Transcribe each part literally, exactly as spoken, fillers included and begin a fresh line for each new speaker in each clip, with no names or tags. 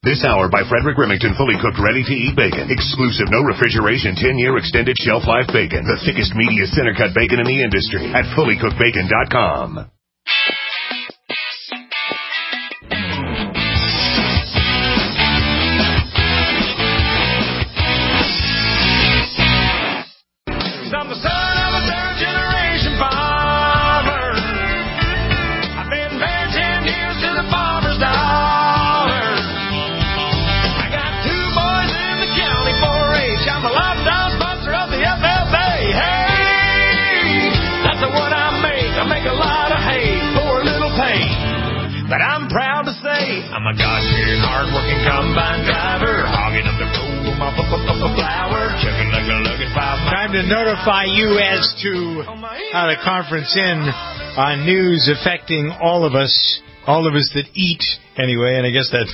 This hour by Frederick Remington, fully cooked, ready-to-eat bacon. Exclusive, no refrigeration, ten-year extended shelf life bacon. The thickest, meatiest, center-cut bacon in the industry at fully cooked bacon dot com.
I'm the son of a third-generation farmer. I've been married ten years to the farmer's daughter. I got two boys in the county four H. I'm a lifetime sponsor of the F F A. Hey, that's what I make. I make a lot of hay for a little pay. But I'm proud to say I'm a God-fearing, hard-working combine driver, hogging up the coal with my flour, chugging like a luggage five.
Time to notify you as to how to conference in on news affecting all of us, all of us that eat anyway, and I guess that's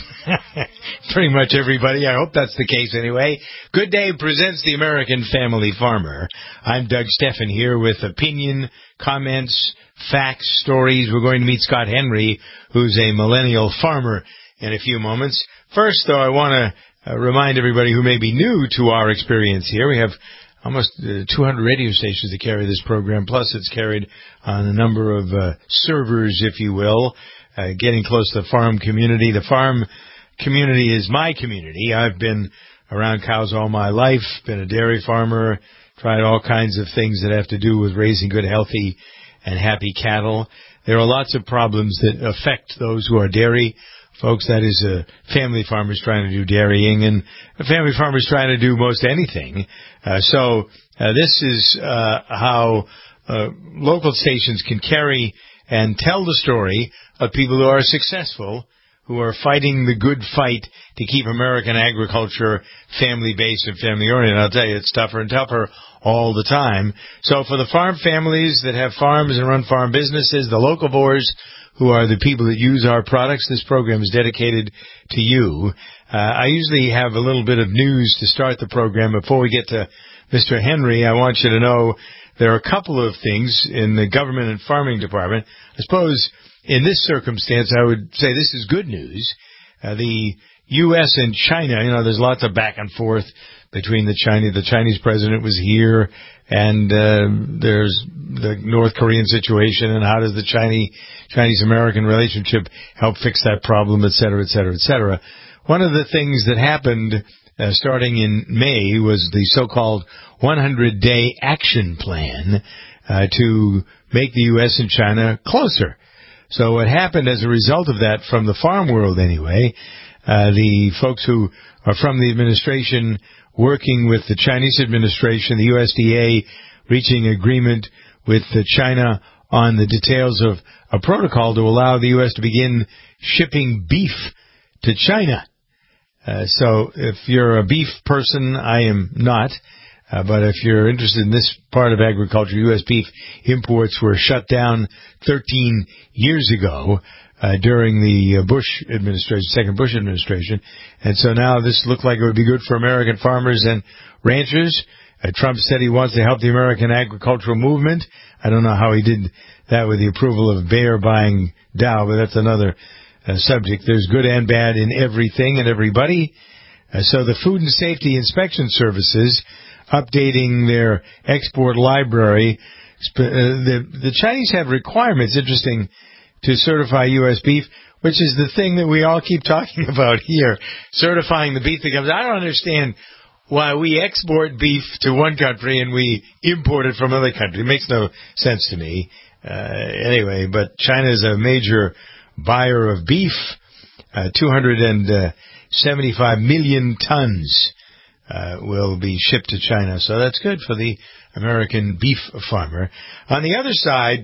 pretty much everybody. I hope that's the case anyway. Good Day presents the American Family Farmer. I'm Doug Steffen here with opinion, comments, facts, stories. We're going to meet Scott Henry, who's a millennial farmer, in a few moments. First, though, I want to uh, remind everybody who may be new to our experience here. We have almost uh, two hundred radio stations that carry this program, plus it's carried on a number of uh, servers, if you will, uh, getting close to the farm community. The farm community is my community. I've been around cows all my life, been a dairy farmer, tried all kinds of things that have to do with raising good, healthy, and happy cattle. There are lots of problems that affect those who are dairy folks. That is, uh, family farmers trying to do dairying, and family farmers trying to do most anything. Uh, so uh, this is uh, how uh, local stations can carry and tell the story of people who are successful, who are fighting the good fight to keep American agriculture family-based and family-oriented. I'll tell you, it's tougher and tougher all the time. So for the farm families that have farms and run farm businesses, the locavores, who are the people that use our products, this program is dedicated to you. Uh, I usually have a little bit of news to start the program. Before we get to Mister Henry, I want you to know there are a couple of things in the government and farming department. I suppose in this circumstance, I would say this is good news. Uh, the U S and China, you know, there's lots of back and forth between the Chinese. The Chinese president was here, and uh, there's the North Korean situation, and how does the Chinese Chinese-American relationship help fix that problem, et cetera, et cetera, et cetera. One of the things that happened uh, starting in May was the so-called one hundred day action plan uh, to make the U S and China closer. So what happened as a result of that, from the farm world anyway, uh, the folks who are from the administration working with the Chinese administration, the U S D A reaching agreement with the China on the details of a protocol to allow the U S to begin shipping beef to China. Uh, so if you're a beef person, I am not. Uh, but if you're interested in this part of agriculture, U S beef imports were shut down thirteen years ago uh, during the Bush administration, second Bush administration. And so now this looked like it would be good for American farmers and ranchers. Uh, Trump said he wants to help the American agricultural movement. I don't know how he did that with the approval of Bayer buying Dow, but that's another uh, subject. There's good and bad in everything and everybody. Uh, so the Food and Safety Inspection Services updating their export library. Uh, the, the Chinese have requirements, interesting, to certify U S beef, which is the thing that we all keep talking about here, certifying the beef that comes. I don't understand why we export beef to one country and we import it from another country. It makes no sense to me. Uh, anyway, but China is a major buyer of beef, uh, two hundred seventy-five million tons. Uh, will be shipped to China. So that's good for the American beef farmer. On the other side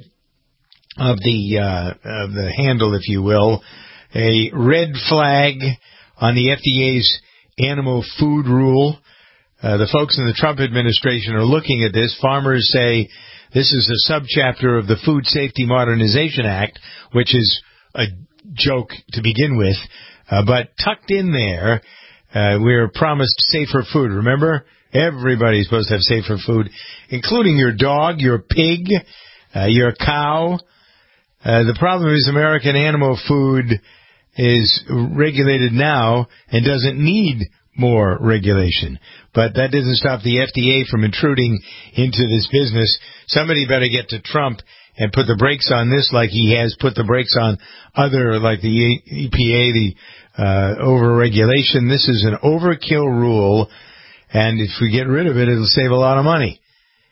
of the uh, of the handle, if you will, a red flag on the F D A's animal food rule. Uh, the folks in the Trump administration are looking at this. Farmers say this is a subchapter of the Food Safety Modernization Act, which is a joke to begin with, uh, but tucked in there, Uh, we're promised safer food. Remember? Everybody's supposed to have safer food, including your dog, your pig, uh, your cow. Uh, the problem is American animal food is regulated now and doesn't need more regulation. But that doesn't stop the F D A from intruding into this business. Somebody better get to Trump and put the brakes on this like he has put the brakes on other, like the E P A, the uh, over-regulation. This is an overkill rule, and if we get rid of it, it'll save a lot of money.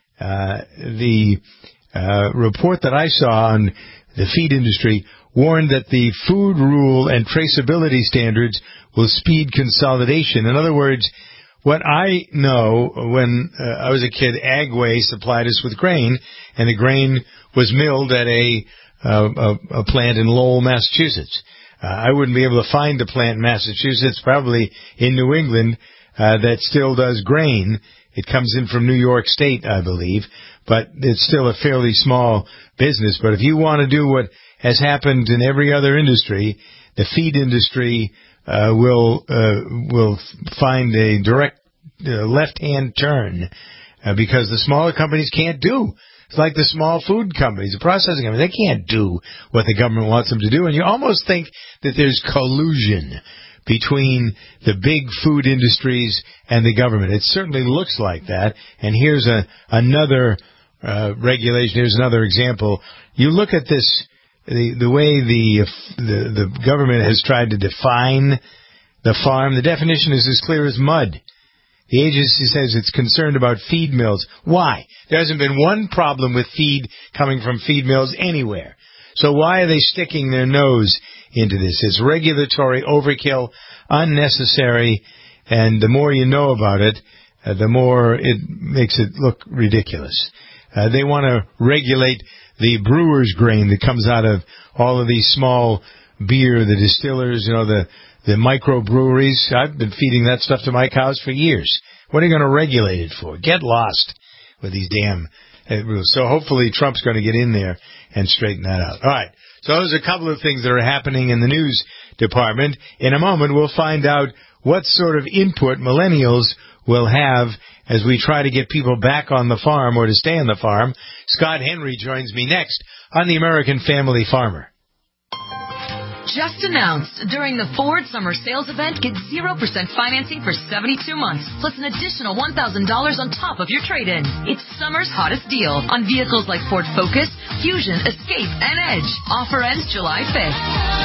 Uh, the uh, report that I saw on the feed industry warned that the food rule and traceability standards will speed consolidation. In other words, what I know, when uh, I was a kid, Agway supplied us with grain, and the grain was milled at a, uh, a, a plant in Lowell, Massachusetts. Uh, I wouldn't be able to find a plant in Massachusetts, probably in New England, uh, that still does grain. It comes in from New York State, I believe, but it's still a fairly small business. But if you want to do what has happened in every other industry, the feed industry uh, will uh, will find a direct uh, left-hand turn uh, because the smaller companies can't do. It's like the small food companies, the processing companies. They can't do what the government wants them to do, and you almost think that there's collusion between the big food industries and the government. It certainly looks like that. And here's a another uh, regulation. Here's another example. You look at this, the the way the, the the government has tried to define the farm. The definition is as clear as mud. The agency says it's concerned about feed mills. Why? There hasn't been one problem with feed coming from feed mills anywhere. So why are they sticking their nose into this? It's regulatory overkill, unnecessary, and the more you know about it, uh, the more it makes it look ridiculous. Uh, they want to regulate the brewer's grain that comes out of all of these small beer, the distillers, you know, the, the microbreweries. I've been feeding that stuff to my cows for years. What are you going to regulate it for? Get lost with these damn uh, rules. So hopefully Trump's going to get in there and straighten that out. All right. So those are a couple of things that are happening in the news department. In a moment, we'll find out what sort of input millennials will have as we try to get people back on the farm or to stay on the farm. Scott Henry joins me next on the American Family Farmer.
Just announced, during the Ford Summer Sales Event, get zero percent financing for seventy-two months, plus an additional one thousand dollars on top of your trade-in. It's summer's hottest deal on vehicles like Ford Focus, Fusion, Escape, and Edge. Offer ends July fifth.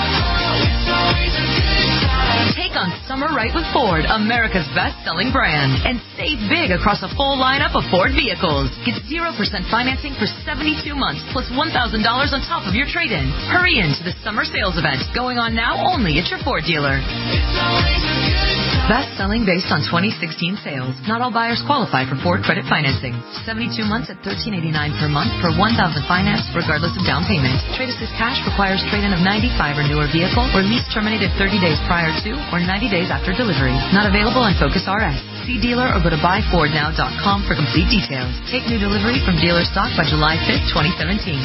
Take on summer right with Ford, America's best-selling brand, and save big across a full lineup of Ford vehicles. Get zero percent financing for seventy-two months, plus one thousand dollars on top of your trade-in. Hurry into the Summer Sales Event, going on now only at your Ford dealer. Best-selling based on twenty sixteen sales. Not all buyers qualify for Ford credit financing. seventy-two months at thirteen eighty-nine per month for one thousand financed, regardless of down payment. Trade Assist Cash requires trade-in of ninety-five or newer vehicle, or lease terminated thirty days prior to or ninety days after delivery. Not available on Focus R S. See dealer or go to buy ford now dot com for complete details. Take new delivery from dealer stock by July fifth, twenty seventeen.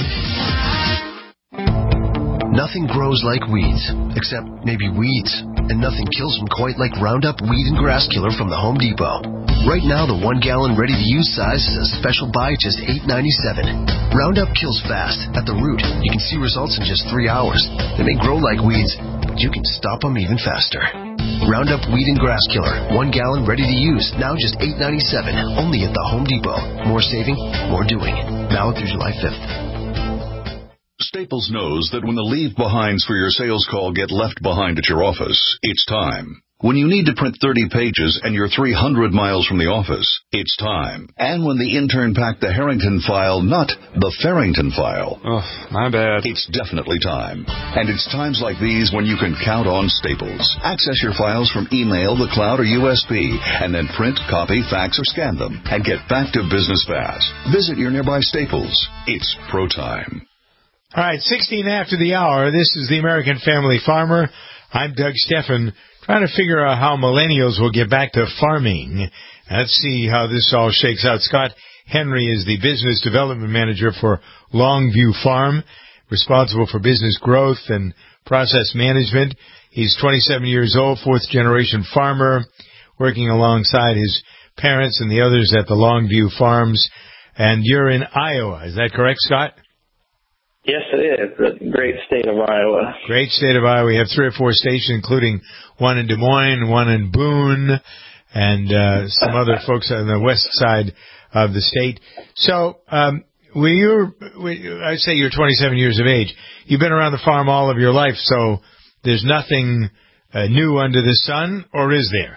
Nothing grows like weeds, except maybe weeds. And nothing kills them quite like Roundup Weed and Grass Killer from the Home Depot. Right now, the one-gallon ready-to-use size is a special buy at just eight dollars and ninety-seven cents. Roundup kills fast, at the root. You can see results in just three hours. They may grow like weeds, but you can stop them even faster. Roundup Weed and Grass Killer, one gallon ready to use, now just eight dollars and ninety-seven cents, only at the Home Depot. More saving, more doing. Now through July fifth.
Staples knows that when the leave-behinds for your sales call get left behind at your office, it's time. When you need to print thirty pages and you're three hundred miles from the office, it's time. And when the intern packed the Harrington file, not the Farrington file.
Oh, my bad.
It's definitely time. And it's times like these when you can count on Staples. Access your files from email, the cloud, or U S B, and then print, copy, fax, or scan them, and get back to business fast. Visit your nearby Staples. It's pro time.
All right, sixteen after the hour. This is the American Family Farmer. I'm Doug Steffen, trying to figure out how millennials will get back to farming. Let's see how this all shakes out. Scott Henry is the Business Development Manager for Longview Farm, responsible for business growth and process management. He's twenty-seven years old, fourth-generation farmer, working alongside his parents and the others at the Longview Farms. And you're in Iowa. Is that correct, Scott?
Yes, it is. The great state of Iowa.
Great state of Iowa. We have three or four stations, including one in Des Moines, one in Boone, and uh, some other folks on the west side of the state. So, um, when you're, when, I say you're twenty-seven years of age, you've been around the farm all of your life, so there's nothing uh, new under the sun, or is there?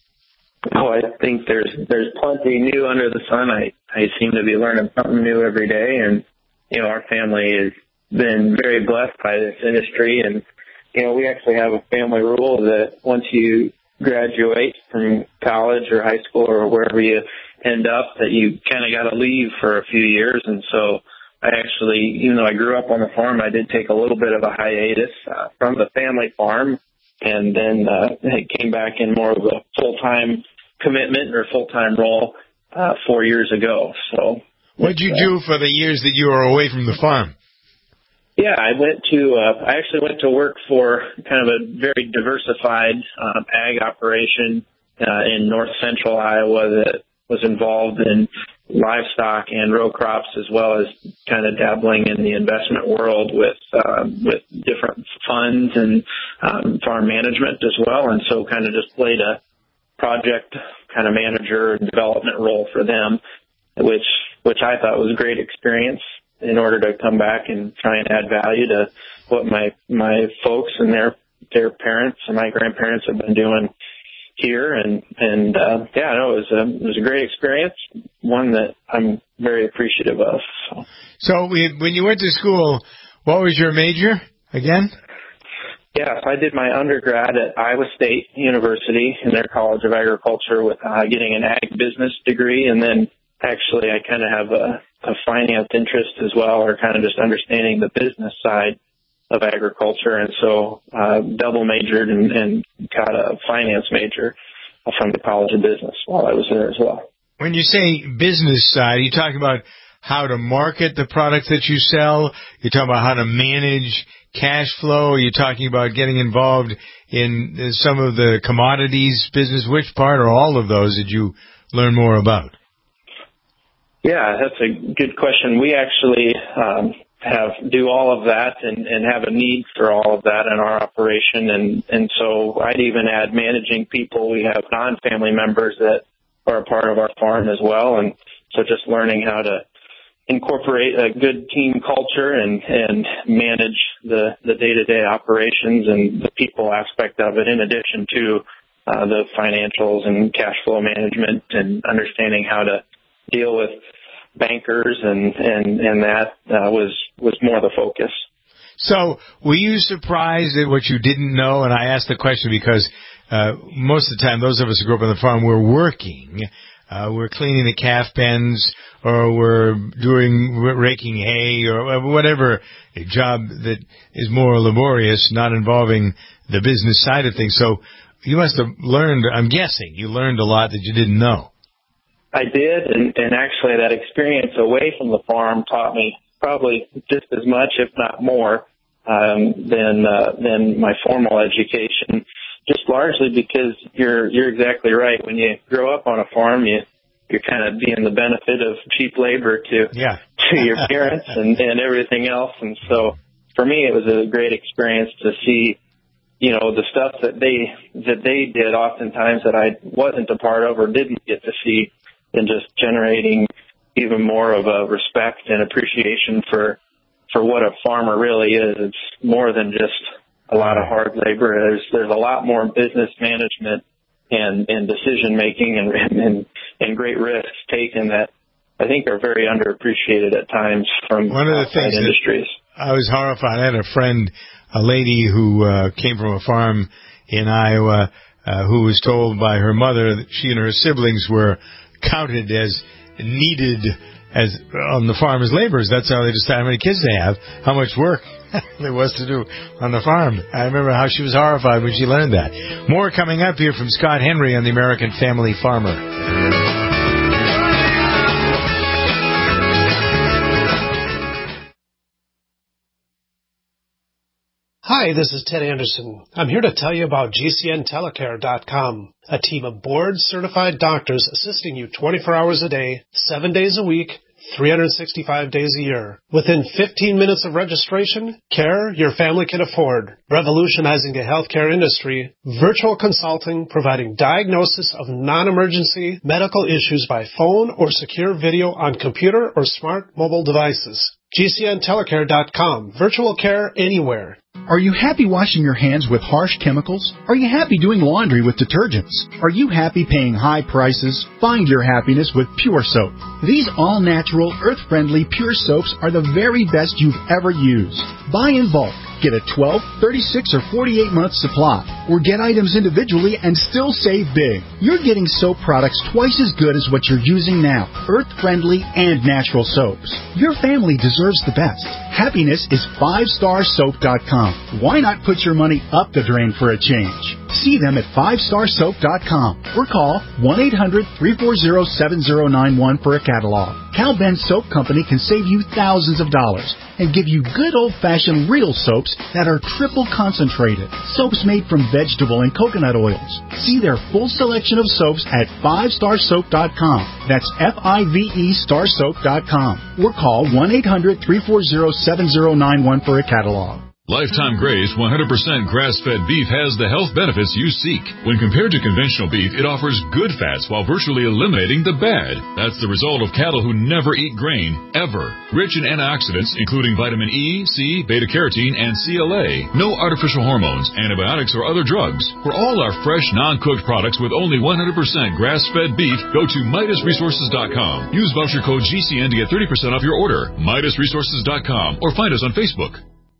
Oh, I think there's there's plenty new under the sun. I, I seem to be learning something new every day, and, you know, our family has been very blessed by this industry, and, you know, we actually have a family rule that once you graduate from college or high school or wherever you end up, that you kind of got to leave for a few years. And so I actually, even though I grew up on the farm, I did take a little bit of a hiatus uh, from the family farm, and then uh, I came back in more of a full-time commitment or full-time role uh, four years ago. So,
what did you uh, do for the years that you were away from the farm?
Yeah, I went to, uh, I actually went to work for kind of a very diversified um, ag operation uh, in north central Iowa that was involved in livestock and row crops, as well as kind of dabbling in the investment world with, uh, with different funds and um, farm management as well. And so kind of just played a project kind of manager and development role for them, which, which I thought was a great experience, in order to come back and try and add value to what my, my folks and their, their parents and my grandparents have been doing here. And, and, uh, yeah, no, it was a, it was a great experience, one that I'm very appreciative of. So,
so we, when you went to school, what was your major again?
Yeah, so I did my undergrad at Iowa State University in their College of Agriculture with uh, getting an ag business degree, and then actually I kind of have a, a finance interest as well, or kind of just understanding the business side of agriculture. And so uh, double majored and, and got a finance major from the College of Business while I was there as well.
When you say business side, you talk about how to market the products that you sell. You're talking about how to manage cash flow. You're talking about getting involved in some of the commodities business. Which part or all of those did you learn more about?
Yeah, that's a good question. We actually um, have do all of that and, and have a need for all of that in our operation. And, and so I'd even add managing people. We have non-family members that are a part of our farm as well. And so just learning how to incorporate a good team culture and, and manage the, the day-to-day operations and the people aspect of it, in addition to uh, the financials and cash flow management and understanding how to deal with bankers, and, and, and that uh, was, was more the focus.
So were you surprised at what you didn't know? And I asked the question because uh, most of the time those of us who grew up on the farm were working. Uh, we're cleaning the calf pens, or we're doing raking hay, or whatever a job that is more laborious, not involving the business side of things. So you must have learned, I'm guessing, you learned a lot that you didn't know.
I did, and, and actually that experience away from the farm taught me probably just as much, if not more, um, than uh, than my formal education. Just largely because you're you're exactly right. When you grow up on a farm, you you're kind of being the benefit of cheap labor to
yeah.
to your parents and, and everything else. And so for me, it was a great experience to see, you know, the stuff that they that they did oftentimes that I wasn't a part of or didn't get to see, and just generating even more of a respect and appreciation for for what a farmer really is. It's more than just a lot of hard labor. There's there's a lot more business management and, and decision making and, and and great risks taken that I think are very underappreciated at times from
one of the things
industries.
I was horrified. I had a friend, a lady who uh, came from a farm in Iowa, uh, who was told by her mother that she and her siblings were counted as needed as on the farm as laborers. That's how they decide how many kids they have, how much work there was to do on the farm. I remember how she was horrified when she learned that. More coming up here from Scott Henry on the American Family Farmer.
Hi, this is Ted Anderson. I'm here to tell you about G C N telecare dot com, a team of board-certified doctors assisting you twenty-four hours a day, seven days a week, three hundred sixty-five days a year. Within fifteen minutes of registration, care your family can afford. Revolutionizing the healthcare industry, virtual consulting providing diagnosis of non-emergency medical issues by phone or secure video on computer or smart mobile devices. G C N telecare dot com. Virtual care anywhere.
Are you happy washing your hands with harsh chemicals? Are you happy doing laundry with detergents? Are you happy paying high prices? Find your happiness with Pure Soap. These all-natural, earth-friendly Pure Soaps are the very best you've ever used. Buy in bulk. Get a twelve, thirty-six, or forty-eight month supply. Or get items individually and still save big. You're getting soap products twice as good as what you're using now. Earth-friendly and natural soaps. Your family deserves the best. Happiness is five star soap dot com. Why not put your money up the drain for a change? See them at five star soap dot com or call one eight hundred, three four zero, seven zero nine one for a catalog. Cal Ben Soap Company can save you thousands of dollars and give you good old-fashioned real soaps that are triple concentrated. Soaps made from vegetable and coconut oils. See their full selection of soaps at five star soap dot com. That's F I V E star soap dot com. Or call one eight hundred, three four zero, seven zero nine one for a catalog.
Lifetime Graze one hundred percent grass-fed beef has the health benefits you seek. When compared to conventional beef, it offers good fats while virtually eliminating the bad. That's the result of cattle who never eat grain, ever. Rich in antioxidants, including vitamin E, C, beta-carotene, and C L A. No artificial hormones, antibiotics, or other drugs. For all our fresh, non-cooked products with only one hundred percent grass-fed beef, go to Midas Resources dot com. Use voucher code G C N to get thirty percent off your order. Midas Resources dot com or find us on Facebook.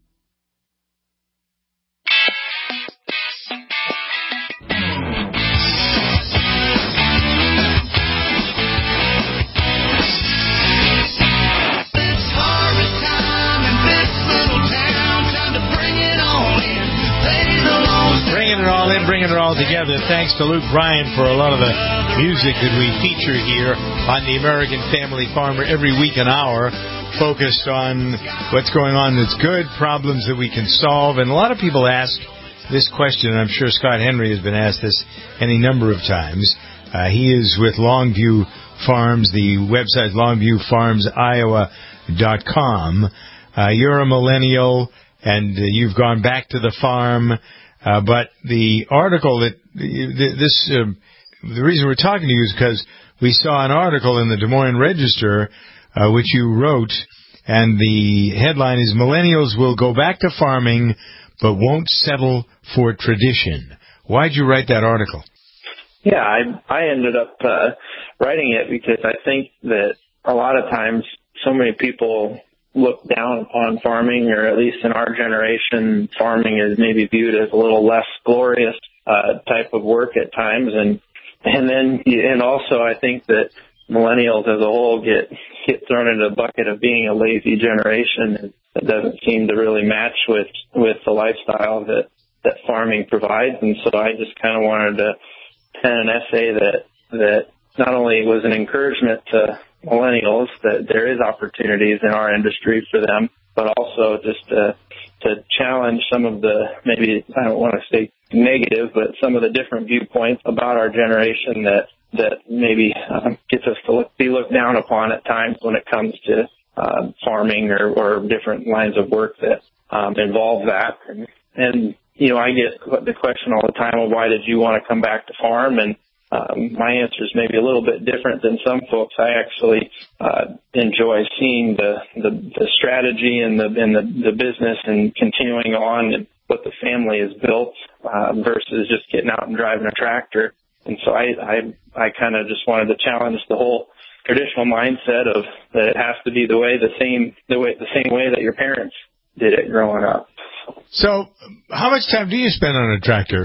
Bringing it all together. Thanks to Luke Bryan for a lot of the music that we feature here on the American Family Farmer every week an hour, focused on what's going on that's good, problems that we can solve. And a lot of people ask this question, and I'm sure Scott Henry has been asked this any number of times. Uh, he is with Longview Farms. The website longview farms iowa dot com. Uh, you're a millennial, and uh, you've gone back to the farm. Uh, but the article that this, uh, the reason we're talking to you is because we saw an article in the Des Moines Register, uh, which you wrote, and the headline is "Millennials will go back to farming, but won't settle for tradition." Why'd you write that article?
Yeah, I I ended up uh, writing it because I think that a lot of times so many people look down upon farming, or at least in our generation, farming is maybe viewed as a little less glorious uh, type of work at times. And and then and also I think that millennials as a whole get get thrown into the bucket of being a lazy generation that doesn't seem to really match with, with the lifestyle that, that farming provides. And so I just kind of wanted to pen an essay that that not only was an encouragement to millennials that there is opportunities in our industry for them, but also just to, to challenge some of the, maybe I don't want to say negative, but some of the different viewpoints about our generation that, that maybe uh, gets us to look, be looked down upon at times when it comes to uh, farming or, or different lines of work that um, involve that. And, and, you know, I get the question all the time of why did you want to come back to farm? And Um, my answer is maybe a little bit different than some folks. I actually uh, enjoy seeing the, the, the strategy and the and the, the business and continuing on and what the family has built uh, versus just getting out and driving a tractor. And so I I, I kind of just wanted to challenge the whole traditional mindset of that it has to be the way the same the way the same way that your parents did it growing up.
So, how much time do you spend on a tractor?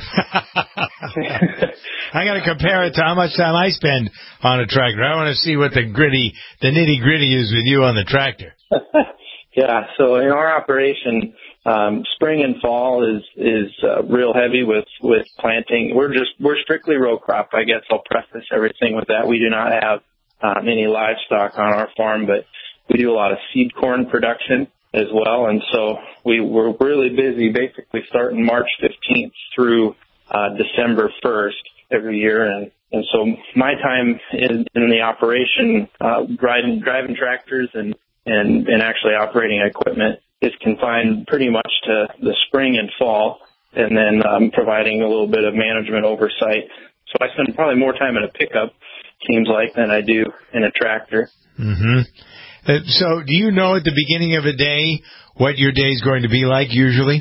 I got to compare it to how much time I spend on a tractor. I want to see what the gritty, the nitty gritty is with you on the tractor.
Yeah. So in our operation, um, spring and fall is is uh, real heavy with with planting. We're just we're strictly row crop. I guess I'll preface everything with that. We do not have um, any livestock on our farm, but we do a lot of seed corn production as well. And so we were really busy basically starting March fifteenth through uh, December first every year. And, and so my time in, in the operation, uh, driving, driving tractors and, and, and actually operating equipment is confined pretty much to the spring and fall, and then um, providing a little bit of management oversight. So I spend probably more time in a pickup, seems like, than I do in a tractor.
Mm-hmm. Uh, so do you know at the beginning of a day what your day is going to be like usually?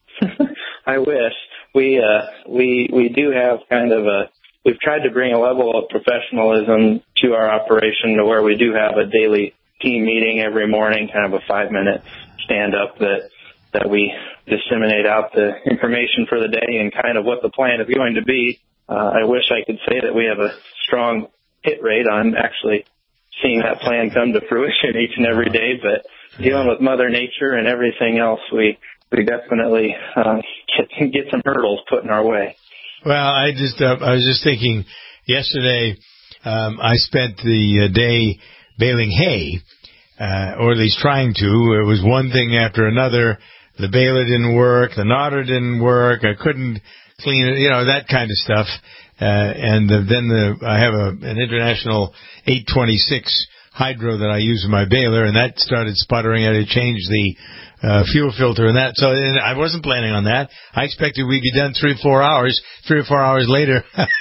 I wish. We uh, we we do have kind of a, we've tried to bring a level of professionalism to our operation to where we do have a daily team meeting every morning, kind of a five-minute stand-up that that we disseminate out the information for the day and kind of what the plan is going to be. Uh, I wish I could say that we have a strong hit rate on actually seeing that plan come to fruition each and every day, but dealing with Mother Nature and everything else, we we definitely uh, get, get some hurdles put in our way.
Well, I just uh, I was just thinking yesterday um, I spent the uh, day baling hay, uh, or at least trying to. It was one thing after another. The baler didn't work. The knotter didn't work. I couldn't clean it, you know, that kind of stuff. Uh, and the, then the, I have a, an International eight twenty-six hydro that I use in my baler, and that started sputtering. I had to change the uh, fuel filter and that. So and I wasn't planning on that. I expected we'd be done three or four hours. Three or four hours later,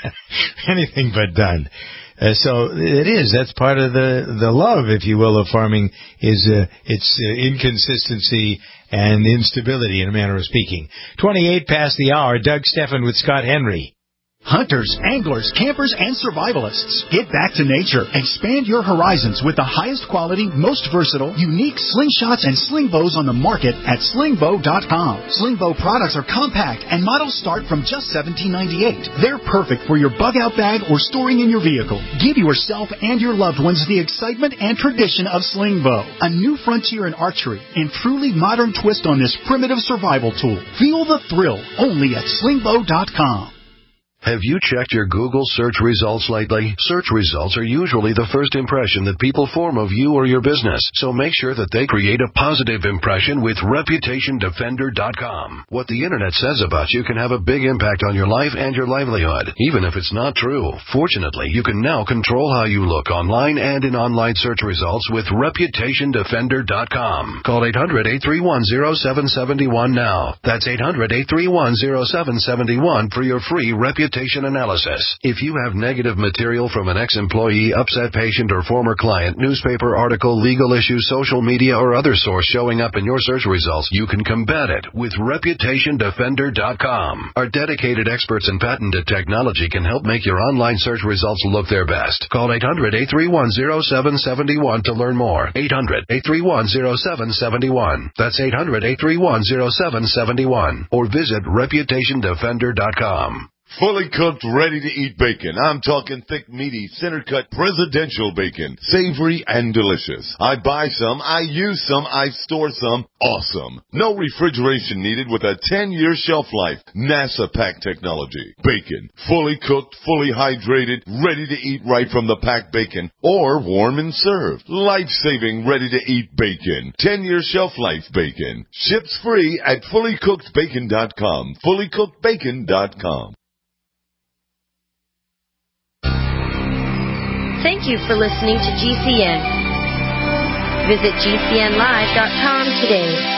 anything but done. Uh, so it is. That's part of the the love, if you will, of farming is uh, its uh, inconsistency and instability, in a manner of speaking. twenty-eight past the hour. Doug Steffen with Scott Henry.
Hunters, anglers, campers, and survivalists. Get back to nature. Expand your horizons with the highest quality, most versatile, unique slingshots and sling bows on the market at sling bow dot com. Sling bow products are compact and models start from just seventeen ninety-eight. They're perfect for your bug-out bag or storing in your vehicle. Give yourself and your loved ones the excitement and tradition of sling bow. A new frontier in archery and truly modern twist on this primitive survival tool. Feel the thrill only at sling bow dot com.
Have you checked your Google search results lately? Search results are usually the first impression that people form of you or your business, so make sure that they create a positive impression with reputation defender dot com. What the Internet says about you can have a big impact on your life and your livelihood, even if it's not true. Fortunately, you can now control how you look online and in online search results with reputation defender dot com. Call eight hundred, eight three one, zero seven seven one now. That's eight hundred, eight three one, zero seven seven one for your free reputation analysis. If you have negative material from an ex-employee, upset patient, or former client, newspaper article, legal issue, social media, or other source showing up in your search results, you can combat it with reputation defender dot com. Our dedicated experts in patented technology can help make your online search results look their best. Call eight hundred, eight three one, zero seven seven one to learn more. eight hundred, eight three one, zero seven seven one. That's eight hundred, eight three one, zero seven seven one. Or visit reputation defender dot com.
Fully cooked, ready-to-eat bacon. I'm talking thick, meaty, center-cut, presidential bacon. Savory and delicious. I buy some, I use some, I store some. Awesome. No refrigeration needed with a ten-year shelf life. NASA pack technology. Bacon. Fully cooked, fully hydrated, ready to eat right from the packed bacon. Or warm and served. Life-saving, ready-to-eat bacon. ten-year shelf life bacon. Ships free at fully cooked bacon dot com. fully cooked bacon dot com.
Thank you for listening to G C N. Visit G C N live dot com today.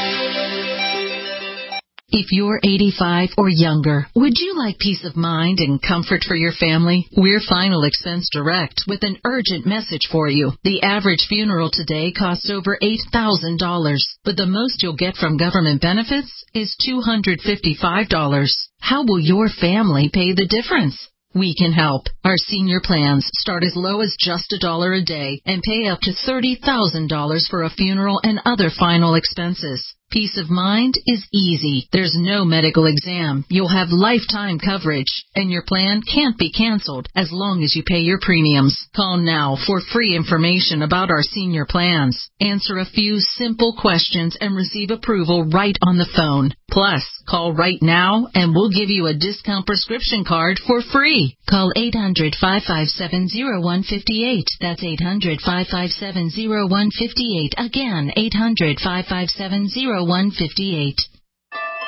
If you're eighty-five or younger, would you like peace of mind and comfort for your family? We're Final Expense Direct with an urgent message for you. The average funeral today costs over eight thousand dollars, but the most you'll get from government benefits is two hundred fifty-five dollars. How will your family pay the difference? We can help. Our senior plans start as low as just a dollar a day and pay up to thirty thousand dollars for a funeral and other final expenses. Peace of mind is easy. There's no medical exam. You'll have lifetime coverage, and your plan can't be canceled as long as you pay your premiums. Call now for free information about our senior plans. Answer a few simple questions and receive approval right on the phone. Plus, call right now and we'll give you a discount prescription card for free. Call eight hundred, five five seven, zero one five eight. That's eight hundred, five five seven, zero one five eight. Again, eight hundred, five five seven, zero one five eight.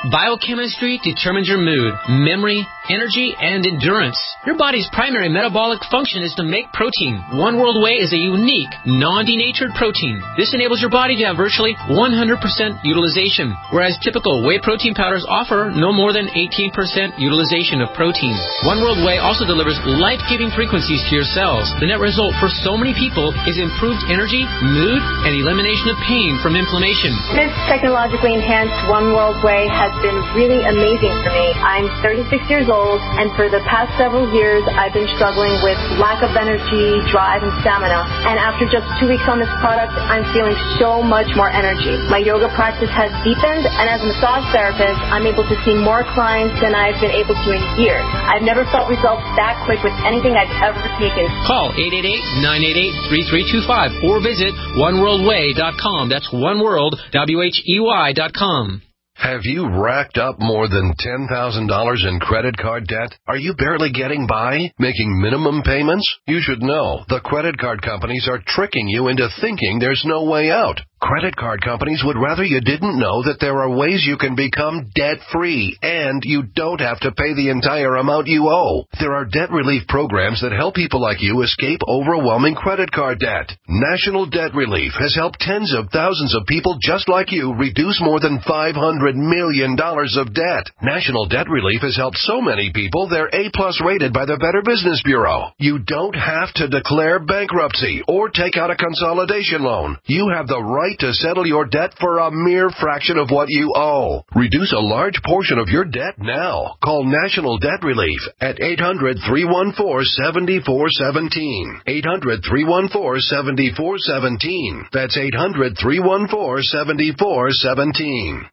Biochemistry determines your mood, memory, energy, and endurance. Your body's primary metabolic function is to make protein. One World Whey is a unique, non-denatured protein. This enables your body to have virtually one hundred percent utilization, whereas typical whey protein powders offer no more than eighteen percent utilization of protein. One World Whey also delivers life-giving frequencies to your cells. The net result for so many people is improved energy, mood, and elimination of pain from inflammation.
This technologically enhanced One World Whey has been really amazing for me. I'm thirty-six years old, and for the past several years, I've been struggling with lack of energy, drive, and stamina. And after just two weeks on this product, I'm feeling so much more energy. My yoga practice has deepened, and as a massage therapist, I'm able to see more clients than I've been able to in years. I've never felt results that quick with anything I've ever taken.
Call eight eight eight, nine eight eight, three three two five or visit one world way dot com. That's oneworld, W H E Y dot com.
Have you racked up more than ten thousand dollars in credit card debt? Are you barely getting by, making minimum payments? You should know the credit card companies are tricking you into thinking there's no way out. Credit card companies would rather you didn't know that there are ways you can become debt-free, and you don't have to pay the entire amount you owe. There are debt relief programs that help people like you escape overwhelming credit card debt. National Debt Relief has helped tens of thousands of people just like you reduce more than five hundred million dollars of debt. National Debt Relief has helped so many people they're A-plus rated by the Better Business Bureau. You don't have to declare bankruptcy or take out a consolidation loan. You have the right to settle your debt for a mere fraction of what you owe. Reduce a large portion of your debt now. Call National Debt Relief at eight hundred, three one four, seven four one seven. eight hundred, three one four, seven four one seven. That's eight hundred, three one four, seven four one seven.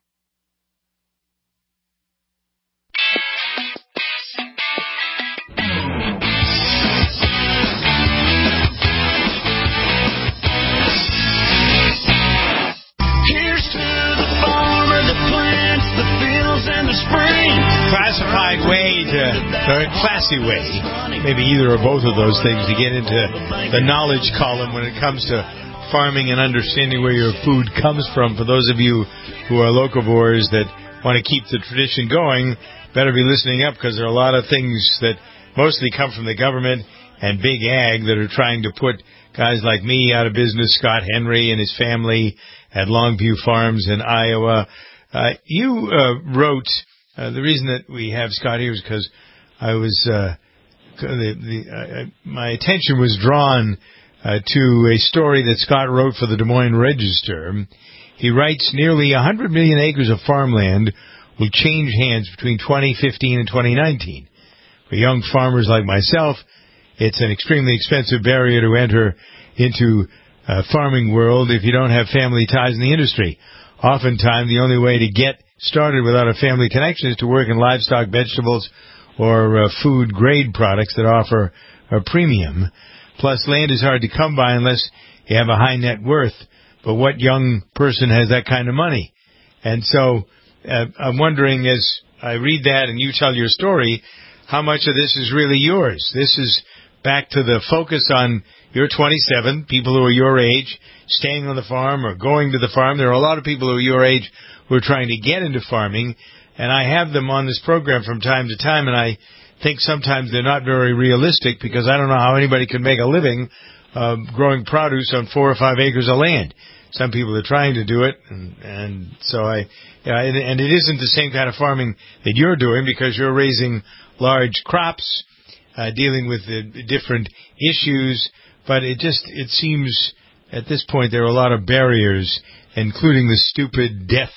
Classified way to, or classy way, maybe either or both of those things, to get into the knowledge column when it comes to farming and understanding where your food comes from. For those of you who are locavores that want to keep the tradition going, better be listening up, because there are a lot of things that mostly come from the government and big ag that are trying to put guys like me out of business. Scott Henry and his family at Longview Farms in Iowa. Uh, you uh, wrote... Uh, the reason that we have Scott here is because I was uh, the, the, uh, my attention was drawn uh, to a story that Scott wrote for the Des Moines Register. He writes, nearly one hundred million acres of farmland will change hands between twenty fifteen and twenty nineteen. For young farmers like myself, it's an extremely expensive barrier to enter into uh, farming world if you don't have family ties in the industry. Oftentimes, the only way to get started without a family connection is to work in livestock, vegetables, or uh, food-grade products that offer a premium. Plus, land is hard to come by unless you have a high net worth. But what young person has that kind of money? And so uh, I'm wondering, as I read that and you tell your story, how much of this is really yours? This is back to the focus on you're twenty-seven, people who are your age, staying on the farm or going to the farm. There are a lot of people who are your age who are trying to get into farming, and I have them on this program from time to time, and I think sometimes they're not very realistic, because I don't know how anybody can make a living uh, growing produce on four or five acres of land. Some people are trying to do it, and, and so I, yeah, and, and it isn't the same kind of farming that you're doing, because you're raising large crops, uh, dealing with the different issues, but it just, it seems at this point there are a lot of barriers, including the stupid death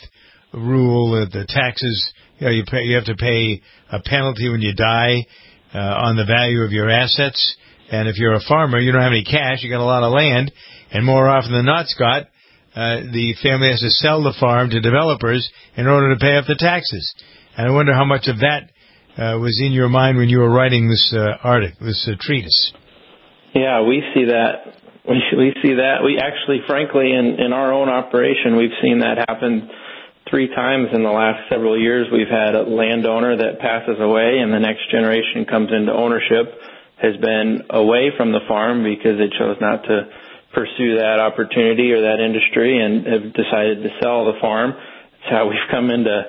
rule, uh, the taxes. You know, you pay, you have to pay a penalty when you die uh, on the value of your assets. And if you're a farmer, you don't have any cash, you got a lot of land, and more often than not, Scott, uh, the family has to sell the farm to developers in order to pay off the taxes. And I wonder how much of that uh, was in your mind when you were writing this uh, article, this uh, treatise.
Yeah, we see that. We, we see that. We actually, frankly, in, in our own operation, we've seen that happen three times in the last several years. We've had a landowner that passes away, and the next generation comes into ownership, has been away from the farm because it chose not to pursue that opportunity or that industry, and have decided to sell the farm. That's how we've come into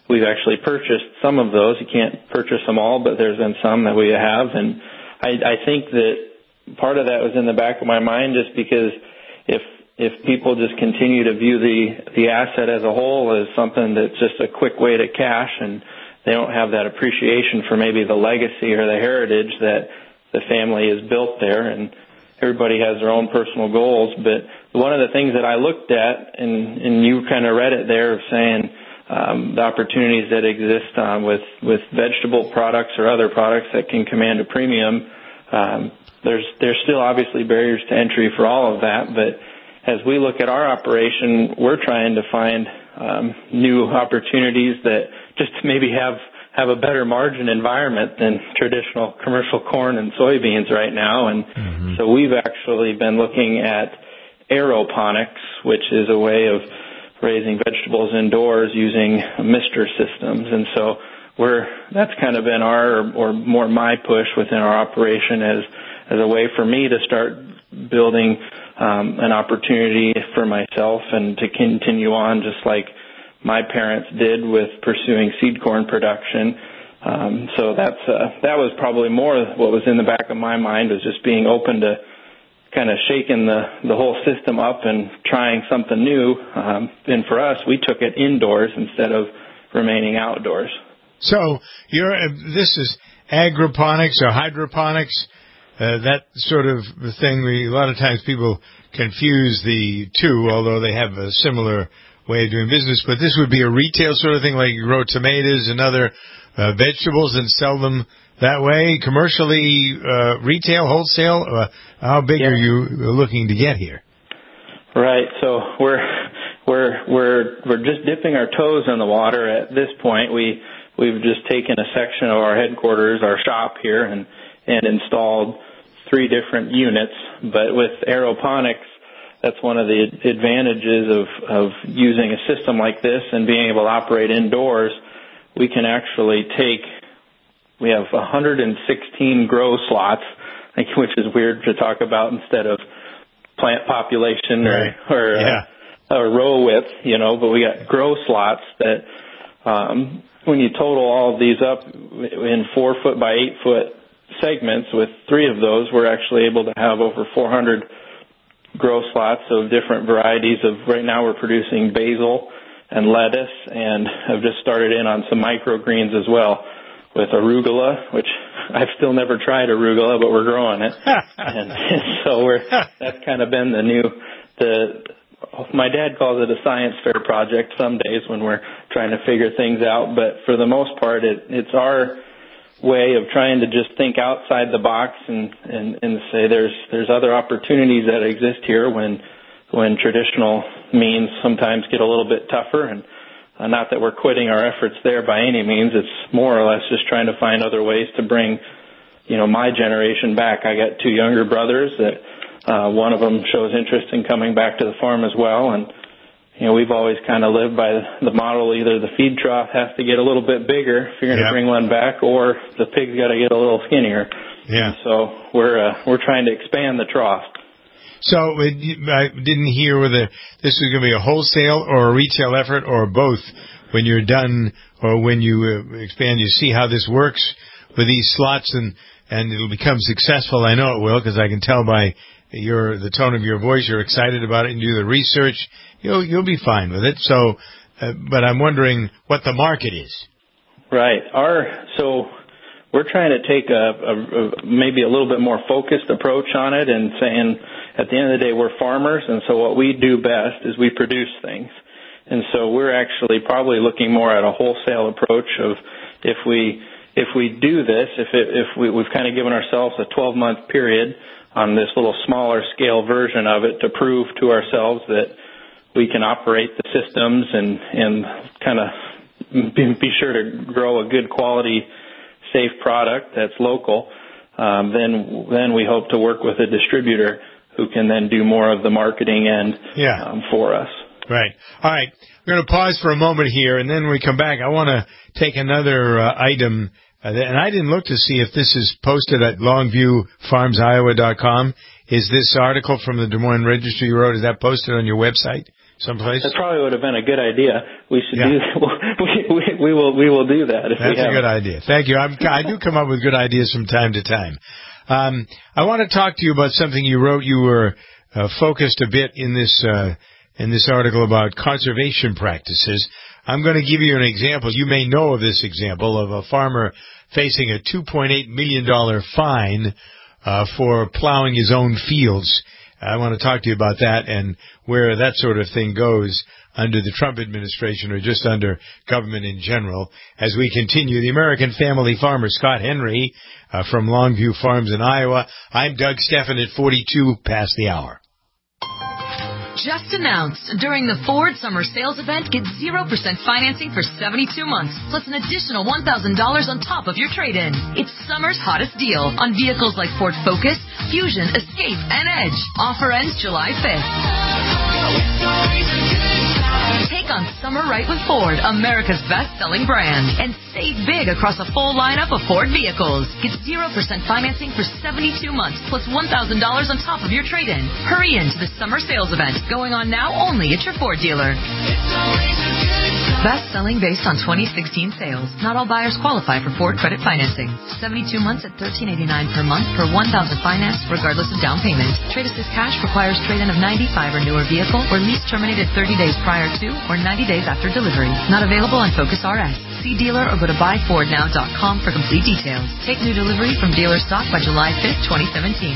we've actually purchased some of those. You can't purchase them all, but there's been some that we have. And I, I think that part of that was in the back of my mind just because if if people just continue to view the, the asset as a whole as something that's just a quick way to cash, and they don't have that appreciation for maybe the legacy or the heritage that the family has built there. And everybody has their own personal goals. But one of the things that I looked at, and, and you kind of read it there, of saying um, the opportunities that exist um, with, with vegetable products or other products that can command a premium, um, there's, there's still obviously barriers to entry for all of that. But as we look at our operation, we're trying to find um, new opportunities that just maybe have have a better margin environment than traditional commercial corn and soybeans right now. And mm-hmm. so we've actually been looking at aeroponics, which is a way of raising vegetables indoors using mister systems. And so we're that's kind of been our, or more my push within our operation as as a way for me to start building um, an opportunity for myself and to continue on just like my parents did with pursuing seed corn production. Um, so that's uh, that was probably more what was in the back of my mind, was just being open to kind of shaking the, the whole system up and trying something new. Um, and for us, we took it indoors instead of remaining outdoors.
So you're uh, this is agroponics or hydroponics, uh, that sort of thing. We, a lot of times people confuse the two, although they have a similar way of doing business. But this would be a retail sort of thing, like you grow tomatoes and other uh, vegetables and sell them that way, commercially, uh, retail, wholesale. Uh, how big yeah. are you looking to get here?
Right. So we're we're we're we're just dipping our toes in the water at this point. We we've just taken a section of our headquarters, our shop here, and and installed three different units. But with aeroponics, that's one of the advantages of, of using a system like this and being able to operate indoors. We can actually take, we have one hundred sixteen grow slots, which is weird to talk about instead of plant population or, or, yeah. uh, or row width, you know, but we got grow slots that um, when you total all of these up in four foot by eight foot segments, with three of those, we're actually able to have over four hundred grow slots of different varieties of, right now we're producing basil and lettuce, and I've just started in on some microgreens as well with arugula, which I've still never tried arugula, but we're growing it. and, and so we're, that's kind of been the new, the, my dad calls it a science fair project some days when we're trying to figure things out, but for the most part, it, it's our way of trying to just think outside the box and, and, and say there's there's other opportunities that exist here when when traditional means sometimes get a little bit tougher. And uh, not that we're quitting our efforts there by any means. It's more or less just trying to find other ways to bring, you know, my generation back. I got two younger brothers that uh, one of them shows interest in coming back to the farm as well. And you know, we've always kind of lived by the model, either the feed trough has to get a little bit bigger if you're going to yep. bring one back, or the pig's got to get a little skinnier.
Yeah.
And so we're uh, we're trying to expand the trough.
So I didn't hear whether this was going to be a wholesale or a retail effort or both when you're done or when you uh, expand. You see how this works with these slots, and, and it'll become successful. I know it will, because I can tell by your the tone of your voice you're excited about it and do the research. You'll you'll be fine with it. So, uh, but I'm wondering what the market is.
Right. Our so we're trying to take a, a, a maybe a little bit more focused approach on it, and saying at the end of the day we're farmers, and so what we do best is we produce things. And so we're actually probably looking more at a wholesale approach of if we if we do this, if it, if we, we've kind of given ourselves a twelve month period on this little smaller scale version of it to prove to ourselves that we can operate the systems and, and kind of be, be sure to grow a good quality, safe product that's local. Um, then, then we hope to work with a distributor who can then do more of the marketing end
yeah.
um, for us.
Right. All right. We're going to pause for a moment here, and then when we come back, I want to take another uh, item. Uh, and I didn't look to see if this is posted at longview farms iowa dot com. Is this article from the Des Moines Register you wrote, is that posted on your website? someplace?
That probably would have been a good idea. We should
Yeah.
do that. we, we, we will we will do that. If
That's
we
a good idea. Thank you. I'm, I do come up with good ideas from time to time. Um, I want to talk to you about something you wrote. You were uh, focused a bit in this uh, in this article about conservation practices. I'm going to give you an example. You may know of this example of a farmer facing a two point eight million dollars fine uh, for plowing his own fields. I want to talk to you about that and where that sort of thing goes under the Trump administration or just under government in general. As we continue, the American family farmer Scott Henry uh, from Longview Farms in Iowa. I'm Doug Steffen at forty-two past the hour.
Just announced, during the Ford Summer Sales Event, get zero percent financing for seventy-two months, plus an additional one thousand dollars on top of your trade-in. It's summer's hottest deal on vehicles like Ford Focus, Fusion, Escape, and Edge. Offer ends July fifth. Take on summer right with Ford, America's best-selling brand, and save big across a full lineup of Ford vehicles. Get zero percent financing for seventy-two months, plus one thousand dollars on top of your trade-in. Hurry into the Summer Sales Event, going on now only at your Ford dealer. Best-selling based on twenty sixteen sales. Not all buyers qualify for Ford credit financing. seventy-two months at thirteen eighty-nine per month per one thousand financed, regardless of down payment. Trade Assist Cash requires trade-in of ninety-five or newer vehicle, or lease terminated thirty days prior to or ninety days after delivery. Not available on Focus R S. See dealer or go to buy ford now dot com for complete details. Take new delivery from dealer stock by July fifth, twenty seventeen.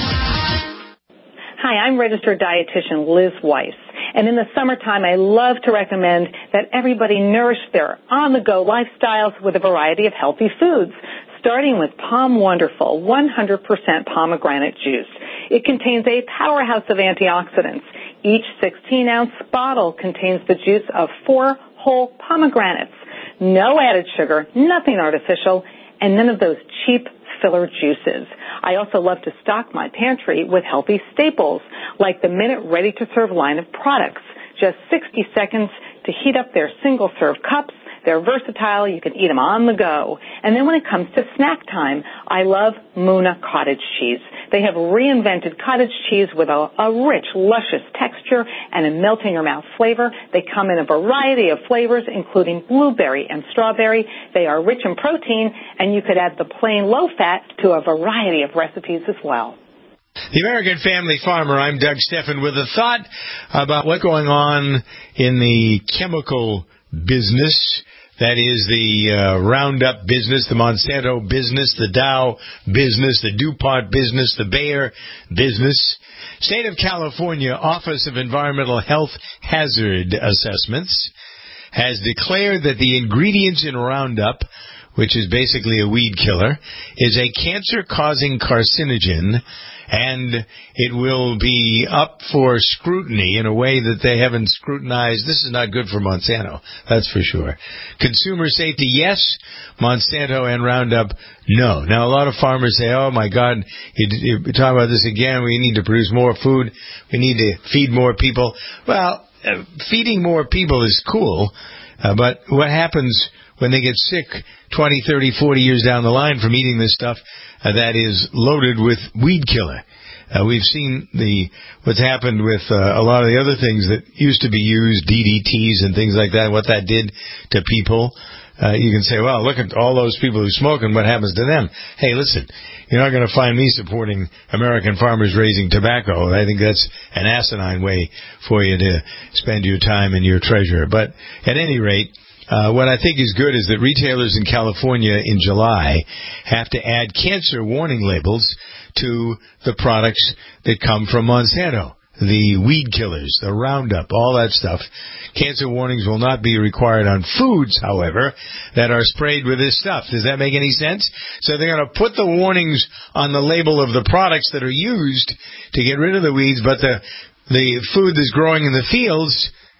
Hi, I'm registered dietitian Liz Weiss. And in the summertime, I love to recommend that everybody nourish their on-the-go lifestyles with a variety of healthy foods, starting with Palm Wonderful one hundred percent pomegranate juice. It contains a powerhouse of antioxidants. Each sixteen-ounce bottle contains the juice of four whole pomegranates. No added sugar, nothing artificial, and none of those cheap filler juices. I also love to stock my pantry with healthy staples, like the Minute Ready-to-Serve line of products. Just sixty seconds to heat up their single-serve cups. They're versatile. You can eat them on the go. And then when it comes to snack time, I love Muna cottage cheese. They have reinvented cottage cheese with a, a rich, luscious texture and a melt-in-your-mouth flavor. They come in a variety of flavors, including blueberry and strawberry. They are rich in protein, and you could add the plain low-fat to a variety of recipes as well.
The American Family Farmer, I'm Doug Steffen with a thought about what's going on in the chemical business. That is the uh, Roundup business, the Monsanto business, the Dow business, the DuPont business, the Bayer business. State of California Office of Environmental Health Hazard Assessments has declared that the ingredients in Roundup, which is basically a weed killer, is a cancer-causing carcinogen, and it will be up for scrutiny in a way that they haven't scrutinized. This is not good for Monsanto, that's for sure. Consumer safety, yes. Monsanto and Roundup, no. Now, a lot of farmers say, oh, my God, you, you talk about this again. We need to produce more food. We need to feed more people. Well, uh, feeding more people is cool, uh, but what happens when they get sick twenty, thirty, forty years down the line from eating this stuff uh, that is loaded with weed killer? Uh, we've seen the what's happened with uh, a lot of the other things that used to be used, D D Ts and things like that, what that did to people. Uh, you can say, well, look at all those people who smoke and what happens to them. Hey, listen, you're not going to find me supporting American farmers raising tobacco. I think that's an asinine way for you to spend your time and your treasure. But at any rate, Uh, what I think is good is that retailers in California in July have to add cancer warning labels to the products that come from Monsanto. The weed killers, the Roundup, all that stuff. Cancer warnings will not be required on foods, however, that are sprayed with this stuff. Does that make any sense? So they're going to put the warnings on the label of the products that are used to get rid of the weeds, but the the food that's growing in the fields,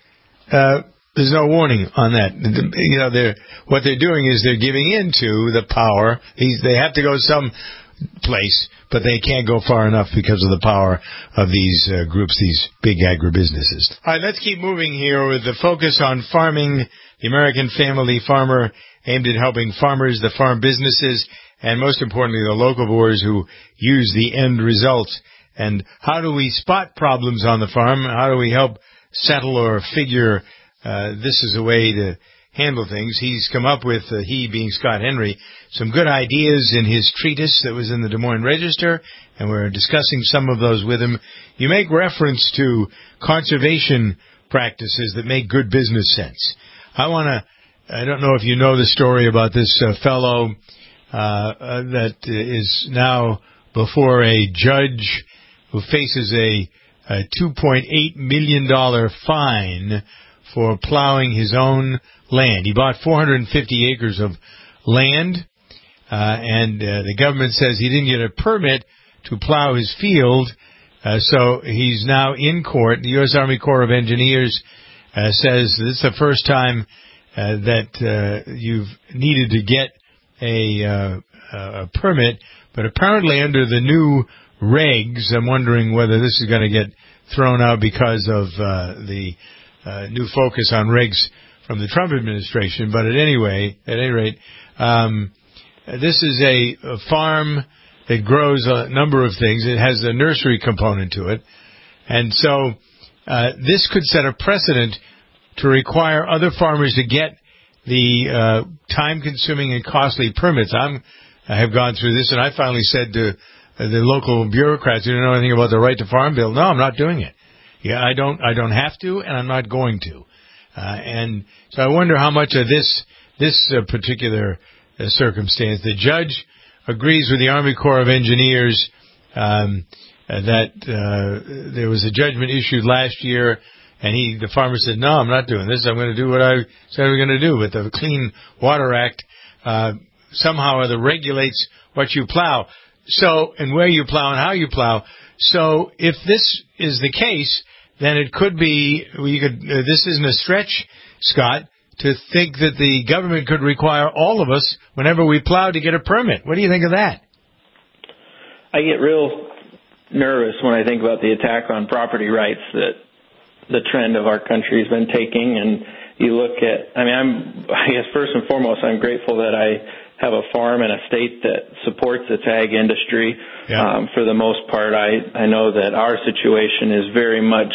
uh, there's no warning on that. You know, they're what they're doing is they're giving in to the power. These, they have to go some place, but they can't go far enough because of the power of these uh, groups, these big agribusinesses. All right, let's keep moving here with the focus on farming. The American Family Farmer, aimed at helping farmers, the farm businesses, and most importantly, the locavores who use the end result. And how do we spot problems on the farm? How do we help settle or figure uh, this is a way to handle things. He's come up with, uh, he being Scott Henry, some good ideas in his treatise that was in the Des Moines Register, and we're discussing some of those with him. You make reference to conservation practices that make good business sense. I want to, I don't know if you know the story about this uh, fellow uh, uh, that is now before a judge who faces a, a two point eight million dollars fine for plowing his own land. He bought four hundred fifty acres of land, uh, and uh, the government says he didn't get a permit to plow his field, uh, so he's now in court. The U S Army Corps of Engineers uh, says this is the first time uh, that uh, you've needed to get a, uh, a permit, but apparently under the new regs, I'm wondering whether this is going to get thrown out because of uh, the uh, new focus on regs from the Trump administration. But at any way, at any rate, um, this is a, a farm that grows a number of things. It has a nursery component to it, and so uh, this could set a precedent to require other farmers to get the uh, time-consuming and costly permits. I'm, I have gone through this, and I finally said to uh, the local bureaucrats who don't know anything about the right to farm bill, no, I'm not doing it. Yeah, I don't. I don't have to, and I'm not going to. Uh, and so I wonder how much of this this uh, particular uh, circumstance. The judge agrees with the Army Corps of Engineers um, uh, that uh, there was a judgment issued last year, and he, the farmer said, no, I'm not doing this. I'm going to do what I said I'm going to do. But the Clean Water Act uh, somehow or other regulates what you plow, so and where you plow and how you plow. So if this is the case, then it could be, we could, uh, this isn't a stretch, Scott, to think that the government could require all of us, whenever we plow, to get a permit. What do you think of that?
I get real nervous when I think about the attack on property rights that the trend of our country has been taking. And you look at, I mean, I'm, I guess first and foremost, I'm grateful that I have a farm in a state that supports its ag industry. Yeah. Um, for the most part, I, I know that our situation is very much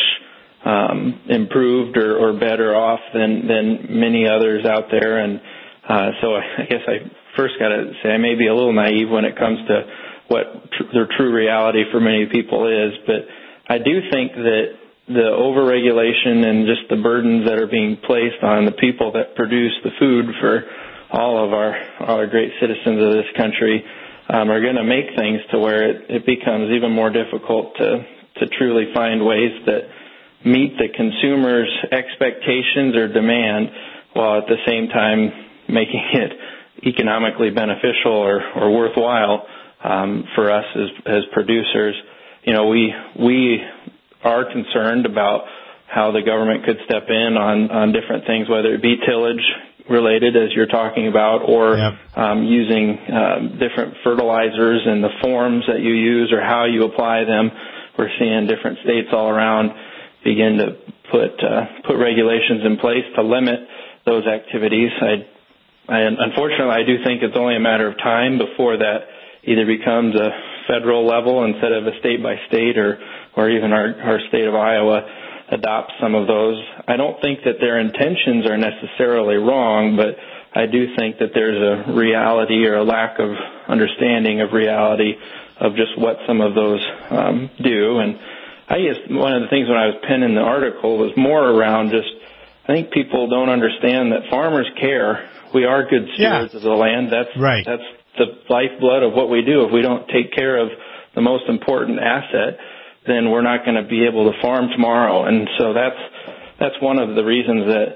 um, improved or, or better off than, than many others out there. And uh, so I guess I first got to say I may be a little naive when it comes to what tr- the true reality for many people is. But I do think that the overregulation and just the burdens that are being placed on the people that produce the food for all of our, all our great citizens of this country um, are going to make things to where it, it becomes even more difficult to, to truly find ways that meet the consumer's expectations or demand while at the same time making it economically beneficial or, or worthwhile um, for us as, as producers. You know, we we are concerned about how the government could step in on, on different things, whether it be tillage related, as you're talking about, or yep. um, using um, different fertilizers and the forms that you use or how you apply them. We're seeing different states all around begin to put uh, put regulations in place to limit those activities. I, I, unfortunately, I do think it's only a matter of time before that either becomes a federal level instead of a state by state, or or even our, our state of Iowa adopt some of those. I don't think that their intentions are necessarily wrong, but I do think that there's a reality or a lack of understanding of reality of just what some of those um, do. And I guess one of the things when I was penning the article was more around just, I think people don't understand that farmers care. We are good stewards yeah. of the land. That's right. That's the lifeblood of what we do. If we don't take care of the most important asset, then we're not going to be able to farm tomorrow. And so that's that's one of the reasons that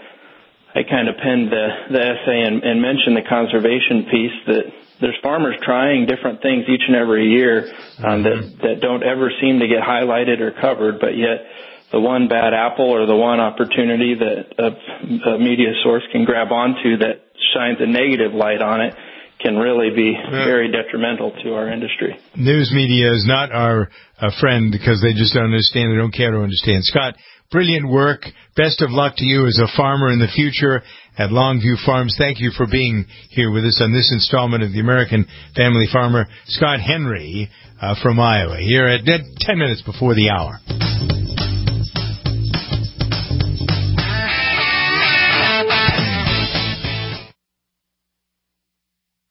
I kind of penned the, the essay and, and mentioned the conservation piece, that there's farmers trying different things each and every year um, that, that don't ever seem to get highlighted or covered, but yet the one bad apple or the one opportunity that a, a media source can grab onto that shines a negative light on it can really be very detrimental to our industry.
News media is not our uh, friend because they just don't understand. They don't care to understand. Scott, brilliant work. Best of luck to you as a farmer in the future at Longview Farms. Thank you for being here with us on this installment of the American Family Farmer. Scott Henry uh, from Iowa, here at ten minutes before the hour.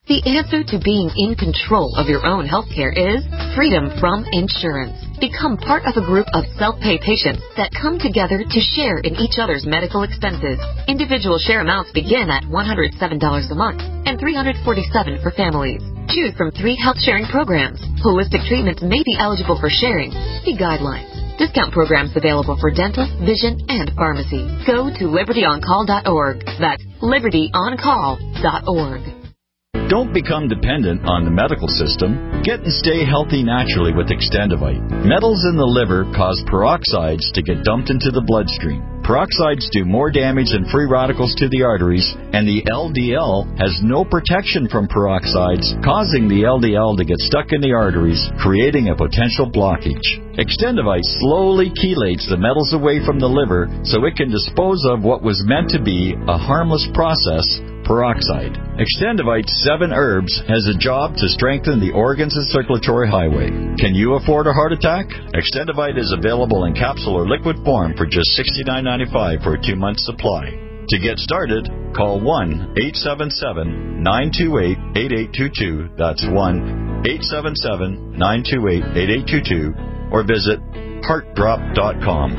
The answer to being in control of your own healthcare is freedom from insurance. Become part of a group of self-pay patients that come together to share in each other's medical expenses. Individual share amounts begin at one hundred seven dollars a month and three hundred forty-seven dollars for families. Choose from three health sharing programs. Holistic treatments may be eligible for sharing. See guidelines. Discount programs available for dental, vision, and pharmacy. Go to liberty on call dot org. That's liberty on call dot org.
Don't become dependent on the medical system. Get and stay healthy naturally with Extendivite. Metals in the liver cause peroxides to get dumped into the bloodstream. Peroxides do more damage than free radicals to the arteries, and the L D L has no protection from peroxides, causing the L D L to get stuck in the arteries, creating a potential blockage. Extendivite slowly chelates the metals away from the liver so it can dispose of what was meant to be a harmless process, peroxide. Extendivite's seven herbs has a job to strengthen the organs and circulatory highway. Can you afford a heart attack? Extendivite is available in capsule or liquid form for just sixty-nine ninety-five for a two-month supply. To get started, call one eight seven seven, nine two eight, eight eight two two. That's one eight seven seven, nine two eight, eight eight two two. Or visit heart drop dot com.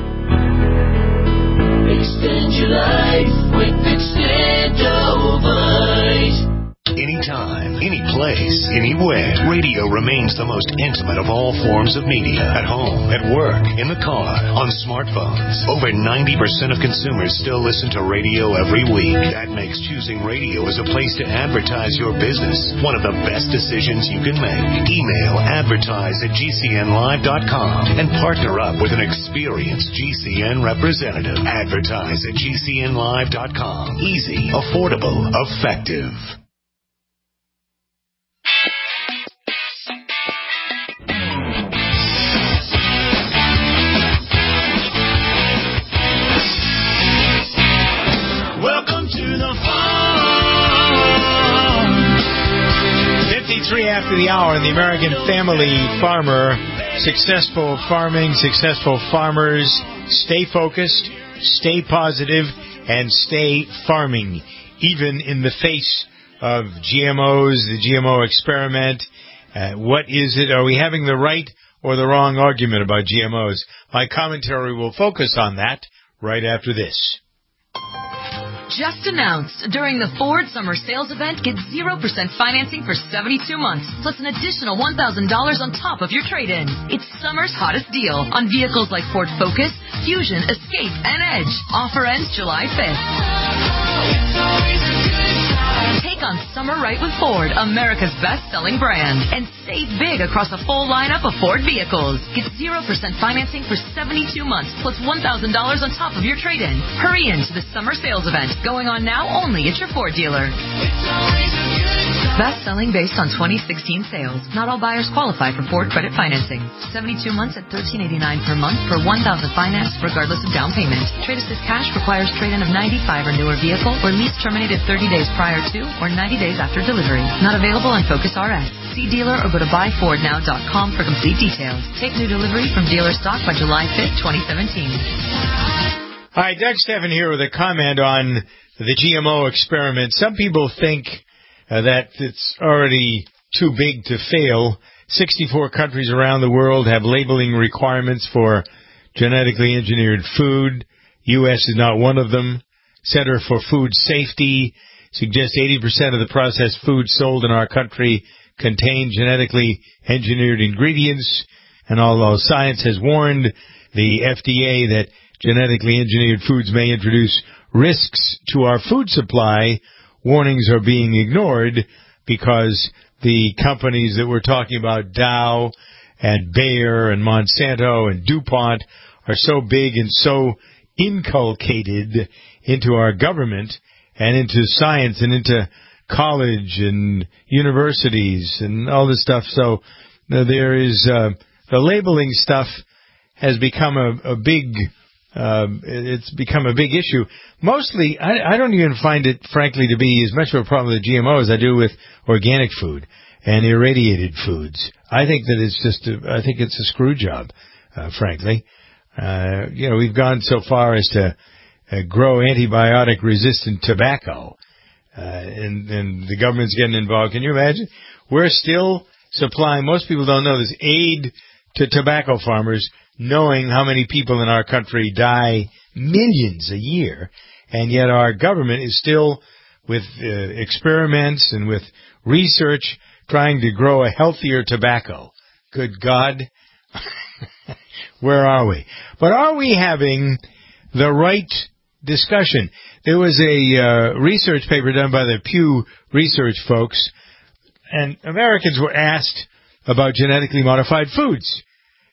Extend your life with Extendivite.
Anytime, any place, anywhere, radio remains the most intimate of all forms of media. At home, at work, in the car, on smartphones. Over ninety percent of consumers still listen to radio every week. That makes choosing radio as a place to advertise your business one of the best decisions you can make. Email advertise at G C N live dot com and partner up with an experienced G C N representative. Advertise at G C N live dot com. Easy, affordable, effective.
fifty-three after the hour, and the American Family Farmer. Successful farming, successful farmers. Stay focused, stay positive, and stay farming, even in the face of G M Os, the G M O experiment. Uh, what is it? Are we having the right or the wrong argument about G M Os? My commentary will focus on that right after this.
Just announced, during the Ford Summer Sales Event, get zero percent financing for seventy-two months, plus an additional one thousand dollars on top of your trade-in. It's summer's hottest deal on vehicles like Ford Focus, Fusion, Escape, and Edge. Offer ends July fifth. Take on summer right with Ford, America's best-selling brand, and save big across a full lineup of Ford vehicles. Get zero percent financing for seventy-two months, plus one thousand dollars on top of your trade-in. Hurry into the Summer Sales Event, going on now only at your Ford dealer. Best-selling based on twenty sixteen sales. Not all buyers qualify for Ford credit financing. seventy-two months at thirteen eighty-nine per month for one thousand dollars financed regardless of down payment. Trade Assist Cash requires trade-in of ninety-five or newer vehicle or lease terminated thirty days prior to or ninety days after delivery. Not available on Focus R S. See dealer or go to buy ford now dot com for complete details. Take new delivery from dealer stock by July fifth, twenty seventeen.
Hi, Doug Stephan here with a comment on the G M O experiment. Some people think uh, that it's already too big to fail. sixty-four countries around the world have labeling requirements for genetically engineered food. U S is not one of them. Center for Food Safety suggests eighty percent of the processed food sold in our country contain genetically engineered ingredients. And although science has warned the F D A that genetically engineered foods may introduce risks to our food supply, warnings are being ignored because the companies that we're talking about, Dow and Bayer and Monsanto and DuPont, are so big and so inculcated into our government and into science and into college and universities and all this stuff. So uh, there is uh, the labeling stuff has become a, a big uh, it's become a big issue. Mostly, I, I don't even find it, frankly, to be as much of a problem with G M O as I do with organic food and irradiated foods. I think that it's just a, I think it's a screw job, uh, frankly. Uh, you know, we've gone so far as to uh, grow antibiotic-resistant tobacco. uh, and, and the government's getting involved. Can you imagine? We're still supplying, most people don't know this, aid to tobacco farmers, knowing how many people in our country die, millions a year, and yet our government is still with uh, experiments and with research trying to grow a healthier tobacco. Good God. Where are we? But are we having the right discussion? There was a uh, research paper done by the Pew Research folks, and Americans were asked about genetically modified foods.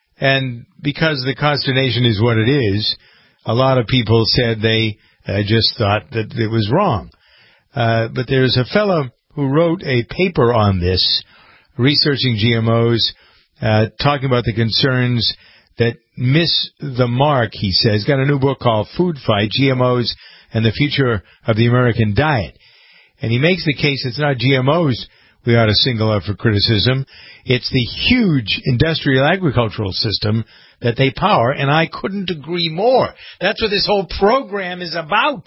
And because the consternation is what it is, a lot of people said they uh, just thought that it was wrong. Uh, but there's a fellow who wrote a paper on this, researching G M Os, uh, talking about the concerns that miss the mark, he says. He's got a new book called Food Fight, G M Os and the Future of the American Diet. And he makes the case it's not G M Os we ought to single out for criticism. It's the huge industrial agricultural system that they power, and I couldn't agree more. That's what this whole program is about.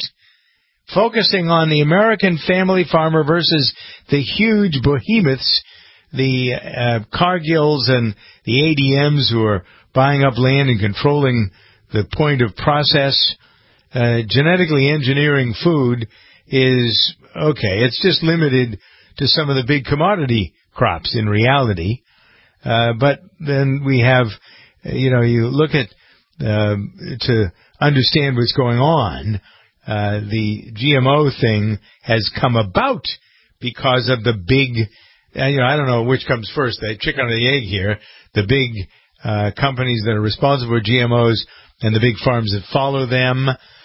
Focusing on the American family farmer versus the huge behemoths, the uh, Cargills and the A D Ms who are buying up land and controlling the point of process. Uh, genetically engineering food is, okay, it's just limited to some of the big commodity crops in reality. Uh, but then we have, you know, you look at, uh, to understand what's going on, uh, the G M O thing has come about because of the big, uh, you know, I don't know which comes first, the chicken or the egg here, the big uh, companies that are responsible for G M Os and the big farms that follow them.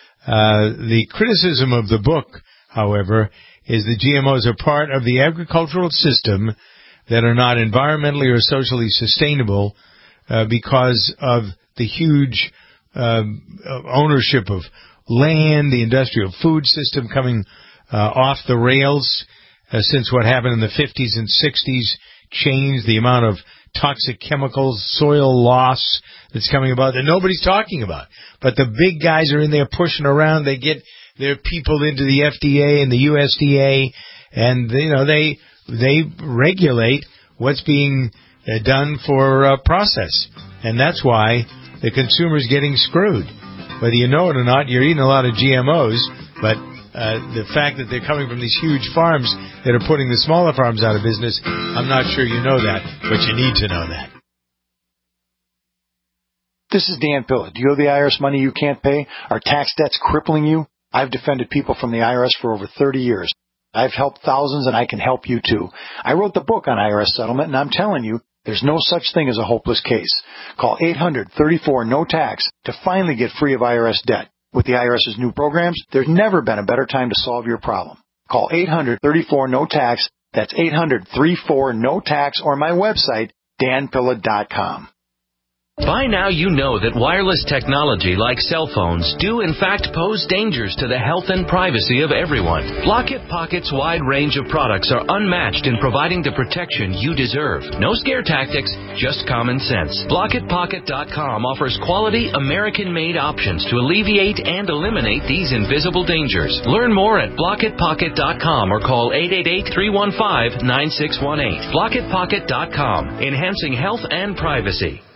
Uh, the criticism of the book, however, is that G M Os are part of the agricultural system that are not environmentally or socially sustainable uh, because of the huge uh, ownership of land, the industrial food system coming uh, off the rails uh, since what happened in the fifties and sixties changed the amount of toxic chemicals, soil loss that's coming about that nobody's talking about. But the big guys are in there pushing around. They get their people into the F D A and the U S D A, and you know they they regulate what's being uh, done for uh, process, and that's why the consumer's getting screwed. Whether you know it or not, you're eating a lot of G M Os, but uh, the fact that they're coming from these huge farms that are putting the smaller farms out of business, I'm not sure you know that, but you need to know that.
This is Dan Pilla. Do you owe the I R S money you can't pay? Are tax debts crippling you? I've defended people from the I R S for over thirty years. I've helped thousands, and I can help you too. I wrote the book on I R S settlement, and I'm telling you, there's no such thing as a hopeless case. Call eight hundred, thirty-four, no tax to finally get free of I R S debt. With the IRS's new programs, there's never been a better time to solve your problem. Call eight hundred, thirty-four, no tax. That's eight hundred, thirty-four, no tax, or my website, dan pilla dot com.
By now you know that wireless technology like cell phones do in fact pose dangers to the health and privacy of everyone. Blockit Pocket's wide range of products are unmatched in providing the protection you deserve. No scare tactics, just common sense. Blockit Pocket dot com offers quality American-made options to alleviate and eliminate these invisible dangers. Learn more at Blockit Pocket dot com or call eight eight eight, three one five, nine six one eight. Blockit Pocket dot com, enhancing health and privacy.